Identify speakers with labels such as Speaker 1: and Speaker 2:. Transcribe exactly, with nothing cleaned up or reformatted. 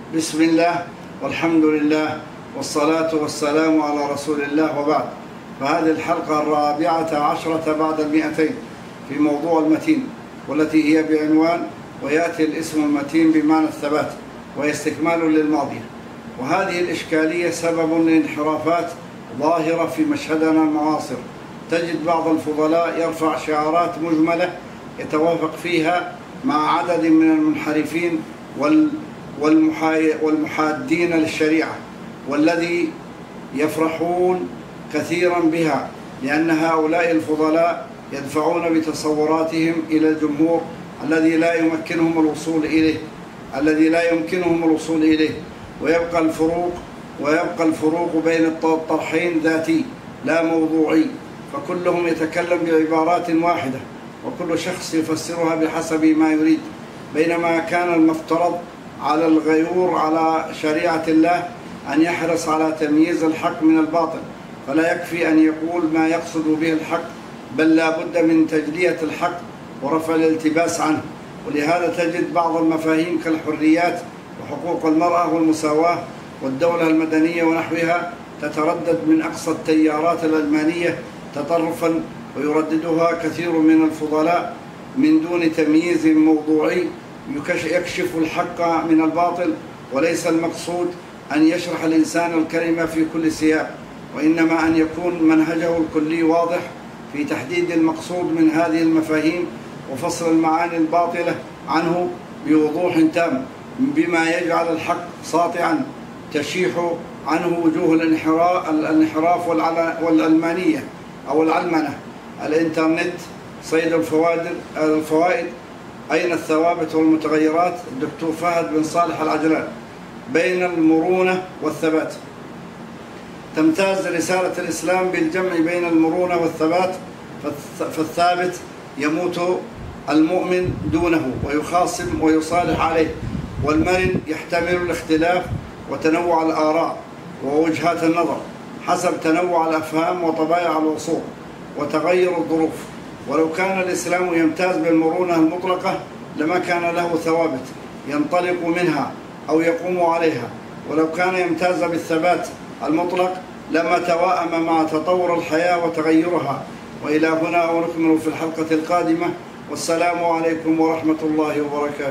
Speaker 1: بسم الله والحمد لله والصلاة والسلام على رسول الله، وبعد. فهذه الحلقة الرابعة عشرة بعد المئتين في موضوع المتين، والتي هي بعنوان ويأتي الاسم المتين بمعنى الثبات، وهي استكمال للماضي. وهذه الإشكالية سبب لانحرافات ظاهرة في مشهدنا المعاصر. تجد بعض الفضلاء يرفع شعارات مجملة يتوافق فيها مع عدد من المنحرفين والمحادين للشريعة، والذي يفرحون كثيرا بها، لأن هؤلاء الفضلاء يدفعون بتصوراتهم إلى الجمهور الذي لا يمكنهم الوصول إليه الذي لا يمكنهم الوصول إليه ويبقى الفروق ويبقى الفروق بين الطرحين ذاتي لا موضوعي، فكلهم يتكلم بعبارات واحدة وكل شخص يفسرها بحسب ما يريد، بينما كان المفترض على الغيور على شريعة الله أن يحرص على تمييز الحق من الباطل، فلا يكفي أن يقول ما يقصد به الحق، بل لا بد من تجلية الحق ورفع الالتباس عنه. ولهذا تجد بعض المفاهيم كالحريات وحقوق المرأة والمساواة والدولة المدنية ونحوها تتردد من أقصى التيارات العلمانية تطرفا، ويرددها كثير من الفضلاء من دون تمييز موضوعي يكشف الحق من الباطل. وليس المقصود أن يشرح الإنسان الكلمة في كل سياق، وإنما أن يكون منهجه الكلي واضح في تحديد المقصود من هذه المفاهيم وفصل المعاني الباطلة عنه بوضوح تام، بما يجعل الحق ساطعا تشيح عنه وجوه الانحراف والعلمانية أو العلمنة. الإنترنت صيد الفوائد، أين الثوابت والمتغيرات؟ الدكتور فهد بن صالح العجلان. بين المرونة والثبات. تمتاز رسالة الإسلام بالجمع بين المرونة والثبات، فالثابت يموت المؤمن دونه ويخاصم ويصالح عليه، والمرن يحتمل الاختلاف وتنوع الآراء ووجهات النظر حسب تنوع الأفهام وطبائع العصور وتغير الظروف. ولو كان الإسلام يمتاز بالمرونة المطلقة لما كان له ثوابت ينطلق منها أو يقوم عليها، ولو كان يمتاز بالثبات المطلق لما توائم مع تطور الحياة وتغيرها. وإلى هنا ونكمل في الحلقة القادمة، والسلام عليكم ورحمة الله وبركاته.